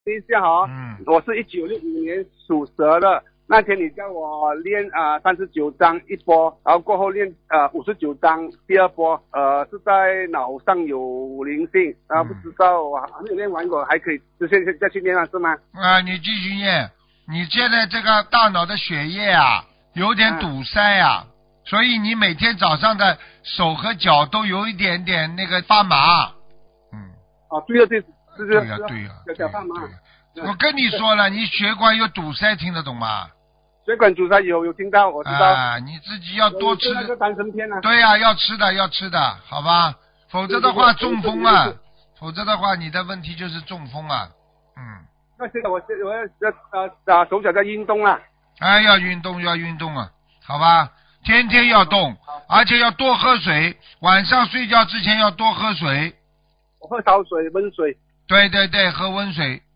一下哈，我是1965年属蛇的，那天你叫我练39章一波，然后过后练59章第二波，是在脑上有灵性，不知道我还没有练完过，还可以直接再去练了是吗？ 你继续念，你现在这个大脑的血液啊有点堵塞啊，所以你每天早上的手和脚都有一点点那个发麻。 对了对。 对呀， 小胖嘛， 我跟你说了，你血管有堵塞，听得懂吗？ 血管堵塞有听到，我知道。 你自己要多吃。 那个丹参片啊。 对呀，要吃的，好吧？否则的话中风啊，否则的话你的问题就是中风啊。 那现在我要手脚在运动了。 要运动啊，好吧？天天要动，而且要多喝水，晚上睡觉之前要多喝水。 我喝烧水、温水。 对，喝温水，